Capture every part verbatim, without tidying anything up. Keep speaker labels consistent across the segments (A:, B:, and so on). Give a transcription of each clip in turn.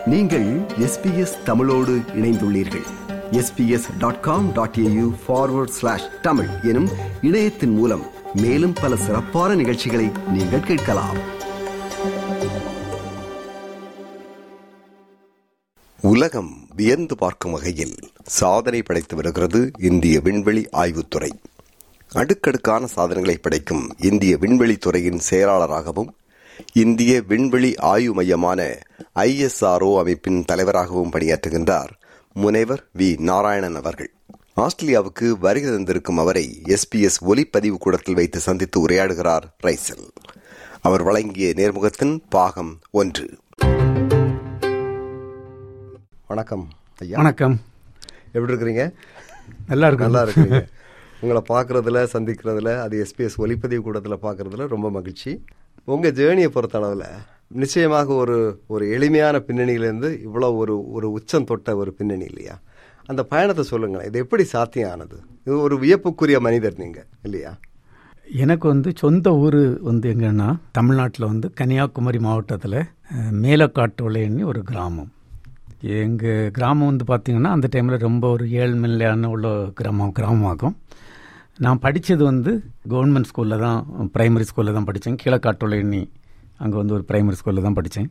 A: நீங்கள் S B S தமிழோடு இணைந்துள்ளீர்கள். S B S dot com dot A U forward slash Tamil எனும் இணையத்தின் மூலம் மேலும் பல சிறப்பான நிகழ்ச்சிகளை நீங்கள் கேட்கலாம்.
B: உலகம் வியந்து பார்க்கும் வகையில் சாதனை படைத்து வருகிறது இந்திய விண்வெளி ஆய்வுத்துறை. அடுக்கடுக்கான சாதனைகளை படைக்கும் இந்திய விண்வெளி துறையின் செயலாளராகவும் இந்திய விண்வெளி ஆய்வு மையமான ஐ எஸ் ஆர் ஓ அமைப்பின் தலைவராகவும் பணியாற்றுகின்றார் முனைவர் வி நாராயணன் அவர்கள். ஆஸ்திரேலியாவுக்கு வருகை தந்திருக்கும் அவரை எஸ் பி எஸ் ஒலிப்பதிவு கூடத்தில் வைத்து சந்தித்து உரையாடுகிறார் ரைசல். அவர் வழங்கிய நேர்முகத்தின் பாகம் ஒன்று. வணக்கம் ஐயா.
C: வணக்கம்.
B: எப்படி இருக்கிறீங்க?
C: நல்லா இருக்கு.
B: நல்லா இருக்குங்க. உங்களை பார்க்குறதுல சந்திக்கிறதுல, அது எஸ்பிஎஸ் ஒலிப்பதிவு கூடத்தில் பார்க்குறதுல ரொம்ப மகிழ்ச்சி. உங்கள் ஜேர்னியை பொறுத்த அளவில் நிச்சயமாக ஒரு ஒரு எளிமையான பின்னணியிலேருந்து இவ்வளோ ஒரு ஒரு உச்சம் தொட்ட ஒரு பின்னணி இல்லையா? அந்த பயணத்தை சொல்லுங்களேன். இது எப்படி சாத்தியம் ஆனது? இது ஒரு வியப்புக்குரிய மனிதர் நீங்கள் இல்லையா?
C: எனக்கு வந்து சொந்த ஊர் வந்து எங்கன்னா தமிழ்நாட்டில் வந்து கன்னியாகுமரி மாவட்டத்தில் மேலக்காட்டு விளையன்னு ஒரு கிராமம். எங்கள் கிராமம் வந்து பார்த்திங்கன்னா அந்த டைமில் ரொம்ப ஒரு ஏழ்மையான உள்ள கிராமம் கிராமமாகும். நான் படித்தது வந்து கவர்மெண்ட் ஸ்கூலில் தான், ப்ரைமரி ஸ்கூலில் தான் படித்தேன். கீழக்காட்டுள்ளி அங்கே வந்து ஒரு ப்ரைமரி ஸ்கூலில் தான் படித்தேன்.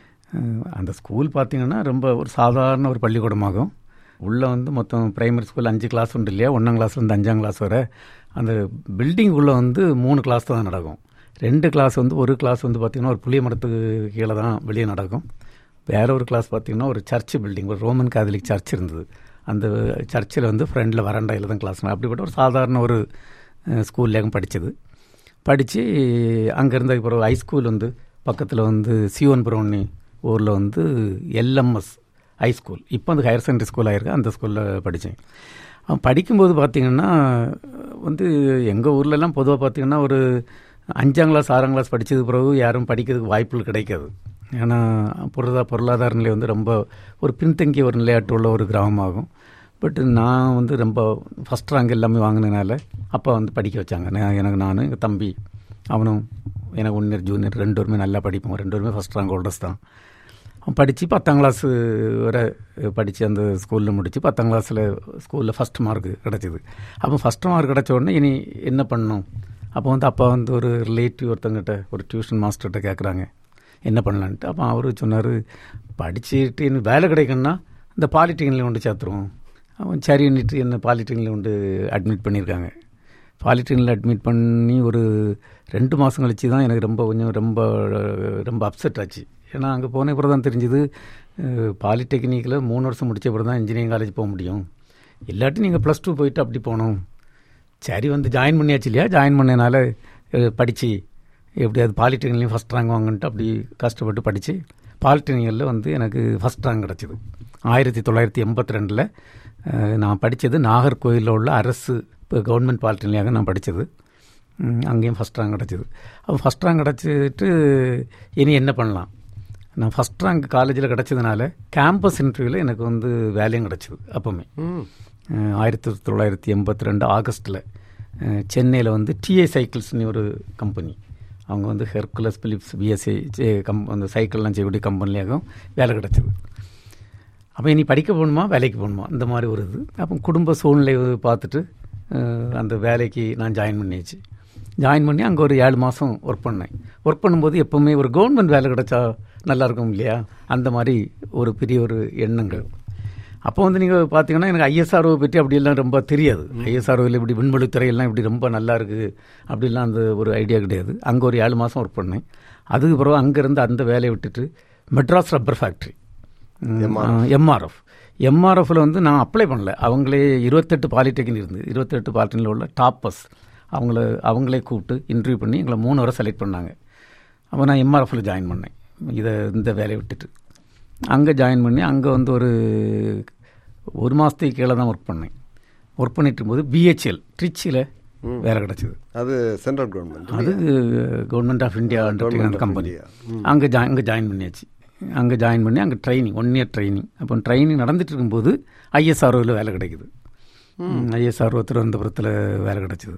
C: அந்த ஸ்கூல் பார்த்திங்கன்னா ரொம்ப ஒரு சாதாரண ஒரு பள்ளிக்கூடமாகும். உள்ளே வந்து மொத்தம் ப்ரைமரி ஸ்கூல் அஞ்சு கிளாஸ் உண்டு இல்லையா? ஒன்றாம் கிளாஸ்லேருந்து அஞ்சாம் கிளாஸ் வரை அந்த பில்டிங்குள்ளே வந்து மூணு கிளாஸ் தான் நடக்கும். ரெண்டு கிளாஸ் வந்து ஒரு கிளாஸ் வந்து பார்த்திங்கன்னா ஒரு புளிய மரத்துக்கு கீழே தான் வெளியே நடக்கும். வேறு ஒரு கிளாஸ் பார்த்திங்கன்னா ஒரு சர்ச்சு பில்டிங், ஒரு ரோமன் கேத்தலிக் சர்ச் இருந்தது. அந்த சர்ச்சில் வந்து ஃப்ரெண்டில் வராண்டாயில் தான் கிளாஸ். அப்படிப்பட்ட ஒரு சாதாரண ஒரு ஸ்கூல்லேயும் படித்தது. படித்து அங்கே இருந்த இப்போ ஹை ஸ்கூல் வந்து பக்கத்தில் வந்து சியோன் ப்ரௌனி ஊரில் வந்து எல்எம்எஸ் ஹை ஸ்கூல், இப்போ வந்து ஹையர் செகண்டரி ஸ்கூல் ஆகிருக்கு. அந்த ஸ்கூலில் படித்தேன். படிக்கும்போது பார்த்திங்கன்னா வந்து எங்கள் ஊர்லெலாம் பொதுவாக பார்த்திங்கன்னா ஒரு அஞ்சாம் கிளாஸ் ஆறாம் கிளாஸ் படித்தது பிறகு யாரும் படிக்கிறதுக்கு வாய்ப்புகள் கிடைக்காது. ஏன்னா பொருளா பொருளாதார நிலை வந்து ரொம்ப ஒரு பின்தங்கிய ஒரு நிலையாட்டு உள்ள ஒரு கிராமமாகும். பட் நான் வந்து ரொம்ப ஃபஸ்ட் ரேங்க் எல்லாமே வாங்கினதுனால அப்பா வந்து படிக்க வச்சாங்க. நான் எனக்கு நானும் எங்கள் தம்பி அவனும் எனக்கு ஒன்னியர் ஜூனியர் ரெண்டு பேருமே நல்லா படிப்போம். ரெண்டு பேருமே ஃபஸ்ட் ரேங்க் ஹோல்டர்ஸ் தான். படித்து பத்தாம் கிளாஸு வரை படித்து அந்த ஸ்கூலில் முடித்து பத்தாம் கிளாஸில் ஸ்கூலில் ஃபஸ்ட் மார்க் கிடச்சிது. அப்போ ஃபஸ்ட் மார்க் கிடச்ச உடனே இனி என்ன பண்ணணும்? அப்போ வந்து அப்பா வந்து ஒரு ரிலேட்டிவ் ஒருத்தங்கிட்ட ஒரு டியூஷன் மாஸ்டர்கிட்ட கேட்குறாங்க என்ன பண்ணலான்ட்டு. அப்போ அவர் சொன்னார், படிச்சுட்டு எனக்கு வேலை கிடைக்குன்னா இந்த பாலிடெக்னிக்கில் கொண்டு சேர்த்துருவோம். அவன் சரின்னுட்டு என்ன பாலிடெக்னிக்கில் கொண்டு அட்மிட் பண்ணியிருக்காங்க. பாலிடெக்னிக்கில் அட்மிட் பண்ணி ஒரு ரெண்டு மாதம் கழிச்சு தான் எனக்கு ரொம்ப கொஞ்சம் ரொம்ப ரொம்ப அப்செட் ஆச்சு. ஏன்னா அங்கே போன பிறகு தான் தெரிஞ்சுது பாலிடெக்னிக்கில் மூணு வருஷம் முடித்த பிறகு தான் இன்ஜினியரிங் காலேஜ் போக முடியும். இல்லாட்டி நீங்கள் ப்ளஸ் டூ போயிட்டு அப்படி போகணும். சரி வந்து ஜாயின் பண்ணியாச்சு இல்லையா? ஜாயின் பண்ணனால படித்து எப்படியாவது பாலிடெக்னிக்லையும் ஃபஸ்ட் ரேங்க் வாங்கிட்டு அப்படி கஷ்டப்பட்டு படித்து பாலிடெக்னிக்கில் வந்து எனக்கு ஃபஸ்ட் ரேங்க் கிடச்சிது. ஆயிரத்தி தொள்ளாயிரத்தி எண்பத்தி ரெண்டில் நான் படித்தது நாகர்கோயிலில் உள்ள அரசு இப்போ கவர்மெண்ட் பாலிடெக்னிக்காக நான் படித்தது. அங்கேயும் ஃபஸ்ட் ரேங்க் கிடச்சிது. அப்போ ஃபஸ்ட் ரேங்க் கிடச்சிட்டு இனி என்ன பண்ணலாம்? நான் ஃபஸ்ட் ரேங்க் காலேஜில் கிடச்சதுனால கேம்பஸ் இன்டர்வியூவில் எனக்கு வந்து வேலையும் கிடச்சிது. அப்போவுமே ஆயிரத்தி தொள்ளாயிரத்தி எண்பத்தி ரெண்டு ஆகஸ்ட்டில் சென்னையில் வந்து டிஏ சைக்கிள்ஸ்னு ஒரு கம்பெனி, அவங்க வந்து ஹெர்குலஸ் பிலிப்ஸ் பிஎஸ்சி கம் அந்த சைக்கிள்லாம் செய்யக்கூடிய கம்பெனிலேயாகவும் வேலை கிடச்சிது. அப்போ இனி படிக்க போகணுமா வேலைக்கு போகணுமா இந்த மாதிரி ஒரு இது. அப்போ குடும்ப சூழ்நிலை பார்த்துட்டு அந்த வேலைக்கு நான் ஜாயின் பண்ணியாச்சு. ஜாயின் பண்ணி அங்கே ஒரு ஏழு மாதம் ஒர்க் பண்ணேன். ஒர்க் பண்ணும்போது எப்போவுமே ஒரு கவர்மெண்ட் வேலை கிடச்சா நல்லாயிருக்கும் இல்லையா? அந்த மாதிரி ஒரு பெரிய ஒரு எண்ணங்கள். அப்போ வந்து நீங்கள் பார்த்தீங்கன்னா எனக்கு ஐஎஸ்ஆர்ஓ பற்றி அப்படிலாம் ரொம்ப தெரியாது. ஐஎஸ்ஆர்ஓவில் இப்படி விண்வெளித்துறையெல்லாம் இப்படி ரொம்ப நல்லா இருக்குது அப்படிலாம் அந்த ஒரு ஐடியா கிடையாது. அங்கே ஒரு ஏழு மாதம் ஒர்க் பண்ணேன். அதுக்கு பிறகு அங்கேருந்து அந்த வேலையை விட்டுட்டு மெட்ராஸ் ரப்பர் ஃபேக்ட்ரி எம்ஆர்எஃப் எம்ஆர்எஃப்பில் வந்து நான் அப்ளை பண்ணல. அவங்களே இருபத்தெட்டு பாலிடெக்னிக் இருந்து இருபத்தெட்டு பாலிடெக்னிக்கில் உள்ள டாப்பர்ஸ் அவங்கள அவங்களே கூப்பிட்டு இன்டர்வியூ பண்ணி எங்களை மூணு வரை செலக்ட் பண்ணாங்க. அப்போ நான் எம்ஆர்எஃப்பில் ஜாயின் பண்ணேன். இதை இந்த வேலையை விட்டுட்டு அங்கே ஜாயின் பண்ணி அங்கே வந்து ஒரு ஒரு மாதத்துக்கு கீழே தான் ஒர்க் பண்ணேன். ஒர்க் பண்ணிட்டு இருக்கும்போது பிஹெச்எல் ட்ரிச்சியில் வேலை கிடச்சிது.
B: அது சென்ட்ரல் கவர்மெண்ட்,
C: அது கவர்மெண்ட் ஆஃப் இந்தியா கம்பெனி. அங்கே ஜா அங்கே ஜாயின் பண்ணியாச்சு. அங்கே ஜாயின் பண்ணி அங்கே ட்ரைனிங் ஒன் இயர் ட்ரைனிங். அப்போ ட்ரைனிங் நடந்துட்டு இருக்கும்போது ஐஎஸ்ஆர்ஓவில் வேலை கிடைக்குது. ஐஎஸ்ஆர்ஓ திருவனந்தபுரத்தில் வேலை கிடச்சிது.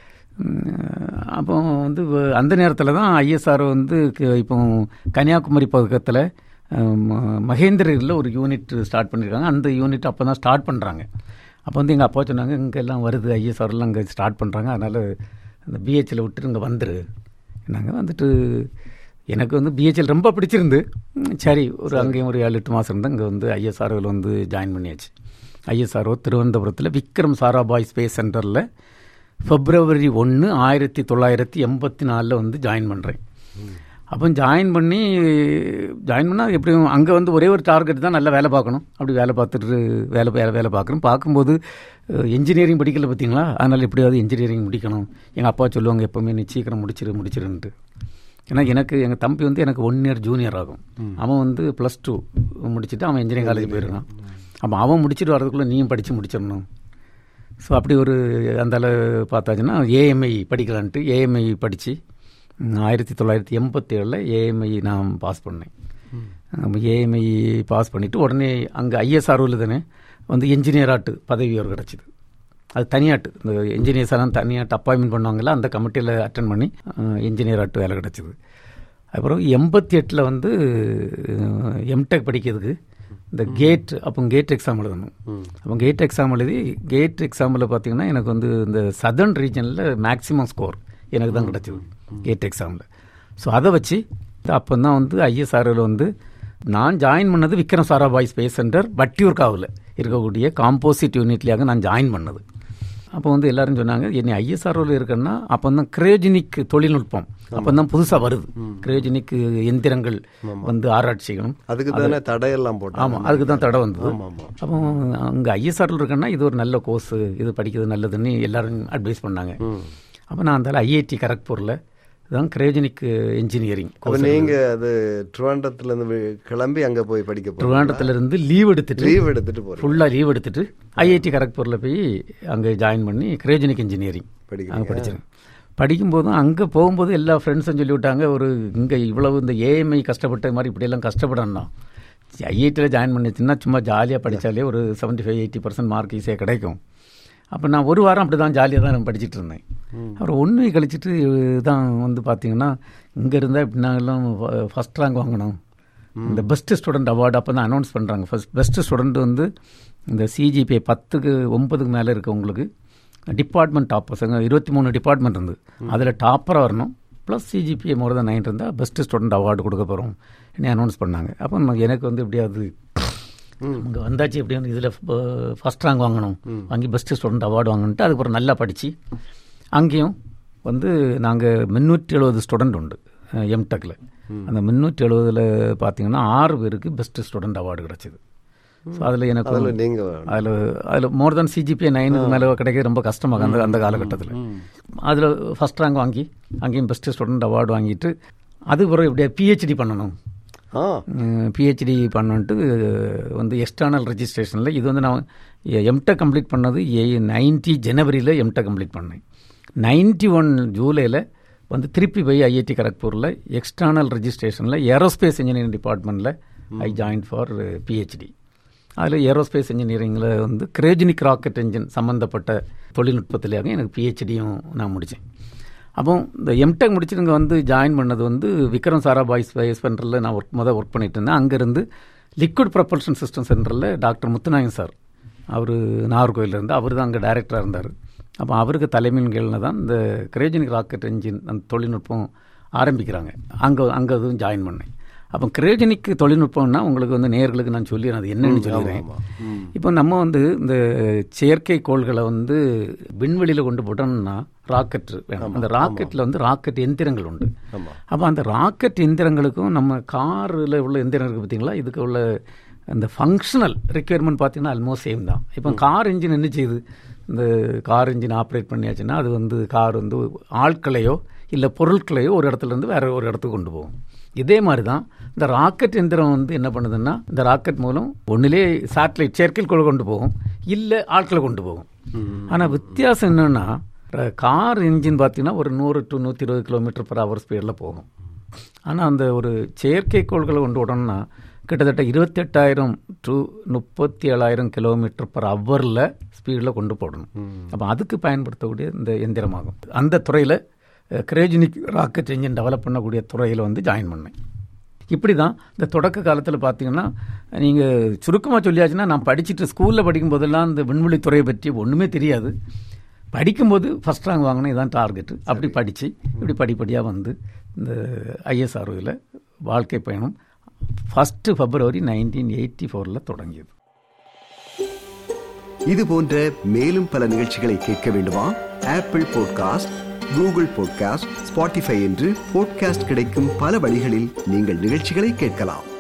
C: அப்போ வந்து அந்த நேரத்தில் தான் ஐஎஸ்ஆர்ஓ வந்து இப்போ கன்னியாகுமரி பக்கத்தில் மகேந்திரில் ஒரு யூனிட் ஸ்டார்ட் பண்ணியிருக்காங்க. அந்த யூனிட் அப்போ தான் ஸ்டார்ட் பண்ணுறாங்க. அப்போ வந்து எங்கள் அப்பா சொன்னாங்க, இங்கே எல்லாம் வருது ஐஎஸ்ஆர்லாம் இங்கே ஸ்டார்ட் பண்ணுறாங்க, அதனால் அந்த பிஹெச்சில் விட்டு இங்கே வந்துரு. நாங்கள் வந்துட்டு எனக்கு வந்து பிஹெச்எல் ரொம்ப பிடிச்சிருந்து, சரி ஒரு அங்கேயும் ஒரு ஏழு எட்டு மாதம் இருந்தால் இங்கே வந்து ஐஎஸ்ஆர்ஓவில் வந்து ஜாயின் பண்ணியாச்சு. ஐஎஸ்ஆர்ஓ திருவனந்தபுரத்தில் விக்ரம் சாராபாய் ஸ்பேஸ் சென்டரில் பிப்ரவரி ஒன்று ஆயிரத்தி தொள்ளாயிரத்தி எண்பத்தி நாலில் வந்து ஜாயின் பண்ணுறேன். அப்போ ஜாயின் பண்ணி ஜாயின் பண்ணால் எப்படியும் அங்கே வந்து ஒரே ஒரு டார்கெட் தான், நல்லா வேலை பார்க்கணும். அப்படி வேலை பார்த்துட்டு வேலை வேலை வேலை பார்க்குறோம். பார்க்கும்போது இன்ஜினியரிங் படிக்கல பார்த்தீங்களா, அதனால் எப்படியாவது இன்ஜினியரிங் முடிக்கணும். எங்கள் அப்பா சொல்லுவாங்க எப்போவுமே, நீ சீக்கிரம் முடிச்சிரு முடிச்சிருன்ட்டு. ஏன்னா எனக்கு எங்கள் தம்பி வந்து எனக்கு ஒன் இயர் ஜூனியர் ஆகும். அவன் வந்து ப்ளஸ் டூ முடிச்சுட்டு அவன் இன்ஜினியரிங் காலேஜ் போயிருக்கான். அப்போ அவன் முடிச்சுட்டு வரதுக்குள்ளே நீயும் படித்து முடிச்சிடணும். ஸோ அப்படி ஒரு அந்தால பார்த்தாச்சுன்னா ஏஎம்ஐ படிக்கலான்ட்டு ஏஎம்ஐ படித்து ஆயிரத்தி தொள்ளாயிரத்தி எண்பத்தி ஏழில் ஏஎம்ஐ நான் பாஸ் பண்ணேன். ஏஎம்ஐ பாஸ் பண்ணிவிட்டு உடனே அங்கே ஐஎஸ்ஆர்ஓவில் தானே வந்து என்ஜினியராட்டு பதவி ஒரு கிடச்சிது. அது தனியாட்டு, இந்த என்ஜினியர்ஸ் எல்லாம் தனியாட்டு அப்பாயின்மெண்ட் பண்ணுவாங்கல்ல, அந்த கமிட்டியில் அட்டன் பண்ணி என்ஜினியராட்டு வேலை கிடச்சிது. அப்புறம் எண்பத்தி எட்டில் வந்து எம்டெக் படிக்கிறதுக்கு இந்த கேட், அப்போ கேட் எக்ஸாம் எழுதணும். அப்போ கேட் எக்ஸாம் எழுதி கேட் எக்ஸாமில் பார்த்தீங்கன்னா எனக்கு வந்து இந்த சதர்ன் ரீஜனில் மேக்ஸிமம் ஸ்கோர் எனக்கு தான் கிடச்சிது கேட் எக்ஸாமில். ஸோ அதை வச்சு அப்போ தான் வந்து ஐஎஸ்ஆர்ஓவில் வந்து நான் ஜாயின் பண்ணது விக்ரம் சாராபாய் ஸ்பேஸ் சென்டர் வட்டியூர்காவில் இருக்கக்கூடிய காம்போசிட் யூனிட்லியாக நான் ஜாயின் பண்ணது. அப்போ வந்து எல்லாரும் சொன்னாங்க, என்னை ஐஎஸ்ஆர்ஓவில் இருக்கேன்னா அப்போ தான் கிரையோஜெனிக் தொழில்நுட்பம் அப்போ தான் புதுசாக வருது. கிரையோஜெனிக் எந்திரங்கள் வந்து ஆராய்ச்சிகளும்
D: அதுக்கு தானே தடையெல்லாம் போட்டு.
C: ஆமாம், அதுக்கு தான் தடை வந்தது. அப்போ அங்கே ஐஎஸ்ஆர்ஓவில் இருக்கேன்னா இது ஒரு நல்ல கோர்ஸ், இது படிக்கிறது நல்லதுன்னு எல்லாரும் அட்வைஸ் பண்ணாங்க. அப்போ நான் அந்த ஐஐடி கரக்பூரில் தான் கிரையோஜெனிக் இன்ஜினியரிங்.
D: நீங்கள் அது ட்ரிவாண்டத்துலேருந்து கிளம்பி அங்கே போய் படிக்க போகிறோம்.
C: ட்ரிவாண்டத்துலேருந்து லீவ் எடுத்துட்டு
D: லீவ் எடுத்துட்டு போகிறோம்
C: ஃபுல்லாக லீவ் எடுத்துட்டு ஐஐடி கரக்பூரில் போய் அங்கே ஜாயின் பண்ணி கிரையோஜெனிக் இன்ஜினியரிங் அங்கே படித்தேன். படிக்கும்போதும் அங்கே போகும்போது எல்லா ஃப்ரெண்ட்ஸும் சொல்லிவிட்டாங்க, ஒரு இங்கே இவ்வளவு இந்த ஏஎம்ஐ கஷ்டப்பட்ட மாதிரி இப்படியெல்லாம் கஷ்டப்படணும், ஐஐடியில் ஜாயின் பண்ணிச்சுன்னா சும்மா ஜாலியாக படித்தாலே ஒரு seventy five eighty percent mark ஈஸியாக கிடைக்கும். அப்போ நான் ஒரு வாரம் அப்படி தான் ஜாலியாக தான் நான் படிச்சுட்டு இருந்தேன். அப்புறம் ஒன்று கழிச்சிட்டு தான் வந்து பார்த்தீங்கன்னா இங்கே இருந்தால் இப்படி நாங்கள்லாம் ஃபஸ்ட் ரேங்க் வாங்கினோம், இந்த பெஸ்ட்டு ஸ்டூடெண்ட் அவார்டு அப்போ தான் அனௌன்ஸ் பண்ணுறாங்க. ஃபஸ்ட் பெஸ்ட்டு ஸ்டூடெண்ட் வந்து இந்த சிஜிபிஐ பத்துக்கு ஒன்பதுக்கு மேலே இருக்கவங்களுக்கு டிபார்ட்மெண்ட் டாப்பர்ஸ், இருபத்தி மூணு டிபார்ட்மெண்ட் இருந்து அதில் டாப்பராக வரணும், ப்ளஸ் சிஜிபிஐ மோர் தான் நைன் இருந்தால் பெஸ்ட்டு ஸ்டூடெண்ட் அவார்டு கொடுக்க போகிறோம் என்ன அனௌன்ஸ் பண்ணாங்க. அப்போ எனக்கு வந்து எப்படியாவது இங்கே வந்தாச்சு, எப்படி வந்து இதில் ஃபஸ்ட் ரேங்க் வாங்கணும், வாங்கி பெஸ்ட்டு ஸ்டூடெண்ட் அவார்டு வாங்கணுன்ட்டு அதுக்கப்புறம் நல்லா படித்து அங்கேயும் வந்து நாங்கள் முந்நூற்றி எழுபது ஸ்டூடெண்ட் உண்டு எம்டெக்கில். அந்த முந்நூற்றி எழுபதில் பார்த்தீங்கன்னா ஆறு பேருக்கு பெஸ்ட்டு ஸ்டூடெண்ட் அவார்டு கிடச்சிது. ஸோ அதில் எனக்கு அதில் அதில் மோர் தென் சிஜிபிஐ நைனுக்கு மேலே கிடைக்கிறது ரொம்ப கஷ்டமாக அந்த அந்த காலகட்டத்தில். அதில் ஃபஸ்ட் ரேங்க் வாங்கி அங்கேயும் பெஸ்ட்டு ஸ்டூடெண்ட் அவார்டு வாங்கிட்டு அதுக்கப்புறம் எப்படியா பிஹெச்டி பண்ணணும். பிஹெச்டி பண்ணிட்டு வந்து எக்ஸ்டர்னல் ரெஜிஸ்ட்ரேஷனில் இது வந்து நான் எம்டெக் கம்ப்ளீட் பண்ணது நைன்டி ஜனவரியில் எம்டெக் கம்ப்ளீட் பண்ணேன். நைன்டி ஒன் ஜூலையில் வந்து திருப்பி போய் ஐஐடி கரக்பூரில் எக்ஸ்டர்னல் ரெஜிஸ்ட்ரேஷனில் ஏரோஸ்பேஸ் இன்ஜினியரிங் டிபார்ட்மெண்ட்டில் ஐ ஜாயின் ஃபார் பிஹெச்டி. அதில் ஏரோஸ்பேஸ் இன்ஜினியரிங்கில் வந்து கிரையோஜெனிக் ராக்கெட் என்ஜின் சம்மந்தப்பட்ட தொழில்நுட்பத்திலேயே எனக்கு பிஹெச்டியும் நான் முடித்தேன். அப்போ இந்த எம்டெக் முடிச்சுட்டு இங்கே வந்து ஜாயின் பண்ணது வந்து விக்ரம் சாராபாய் ஸ்பேஸ் சென்டரில் நான் ஒர்க் மொதல் ஒர்க் பண்ணிட்டு இருந்தேன். அங்கேருந்து லிக்விட் ப்ரொபல்ஷன் சிஸ்டம் சென்டரில் டாக்டர் முத்துநாயன் சார், அவர் நாகர்கோயிலில் இருந்து அவர் தான் அங்கே டைரக்டராக இருந்தார். அப்போ அவருக்கு தலைமையின் கீழில் தான் இந்த கிரையோஜெனிக் ராக்கெட் என்ஜின் அந்த தொழில்நுட்பம் ஆரம்பிக்கிறாங்க. அங்கே அங்கே அதுவும் ஜாயின் பண்ணேன். அப்போ கிரையோஜெனிக் தொழில்நுட்பம்னா உங்களுக்கு வந்து நேயர்களுக்கு நான் சொல்லிடுறேன் அது என்னன்னு சொல்லிடுறேன். இப்போ நம்ம வந்து இந்த செயற்கை கோள்களை வந்து விண்வெளியில் கொண்டு போட்டோம்னா ராக்கெட் வேணும். அந்த ராக்கெட்டில் வந்து ராக்கெட் எந்திரங்கள் உண்டு. அப்போ அந்த ராக்கெட் எந்திரங்களுக்கும் நம்ம காரில் உள்ள எந்திரம் இருக்குது பார்த்தீங்களா, இதுக்கு உள்ள அந்த ஃபங்க்ஷனல் ரிக்யர்மெண்ட் பார்த்தீங்கன்னா ஆல்மோஸ்ட் சேம் தான். இப்போ கார் இன்ஜின் என்ன செய்யுது, இந்த கார் இன்ஜின் ஆப்ரேட் பண்ணியாச்சுன்னா அது வந்து கார் வந்து ஆட்களையோ இல்லை பொருட்களையோ ஒரு இடத்துலேருந்து வேற ஒரு இடத்துக்கு கொண்டு போகும். இதே மாதிரி தான் இந்த ராக்கெட் எந்திரம் வந்து என்ன பண்ணுதுன்னா இந்த ராக்கெட் மூலம் ஒன்றிலே சேட்டலைட் செயற்கைக்கோள் கொண்டு போகும், இல்லை ஆட்களை கொண்டு போகும். ஆனால் வித்தியாசம் என்னென்னா கார் இன்ஜின் பார்த்தீங்கன்னா ஒரு நூறு டு நூற்றி இருபது கிலோமீட்டர் பர் ஹவர் ஸ்பீடில் போகும். ஆனால் அந்த ஒரு செயற்கைக்கோள்களை கொண்டு விடணும்னா கிட்டத்தட்ட இருபத்தெட்டாயிரம் டு முப்பத்தி ஏழாயிரம் கிலோமீட்டர் பர் ஹவரில் ஸ்பீடில் கொண்டு போடணும். அப்போ அதுக்கு பயன்படுத்தக்கூடிய இந்த எந்திரமாகும். அந்த துறையில் கிரையோஜெனிக் ராக்கெட் இன்ஜின் டெவலப் பண்ணக்கூடிய துறையில் வந்து ஜாயின் பண்ணேன். இப்படி தான் இந்த தொடக்க காலத்தில் பார்த்தீங்கன்னா நீங்கள் சுருக்கமாக சொல்லியாச்சுன்னா, நான் படிச்சுட்டு ஸ்கூலில் படிக்கும் போதெல்லாம் இந்த விண்வெளித்துறையை பற்றி ஒன்றுமே தெரியாது. படிக்கும்போது ஃபஸ்ட் ரேங்க் வாங்கினா இதான் டார்கெட்டு. அப்படி படித்து இப்படி படிப்படியாக வந்து இந்த ஐஎஸ்ஆர்ஓவில் வாழ்க்கை பயணம் ஃபஸ்ட்டு பிப்ரவரி நைன்டீன் எயிட்டி ஃபோரில் தொடங்கியது.
A: இது போன்ற மேலும் பல நிகழ்ச்சிகளை கேட்க வேண்டுமா? Apple podcast, Google podcast, Spotify என்று பாட்காஸ்ட் கிடைக்கும் பல வழிகளில் நீங்கள் நிகழ்ச்சிகளை கேட்கலாம்.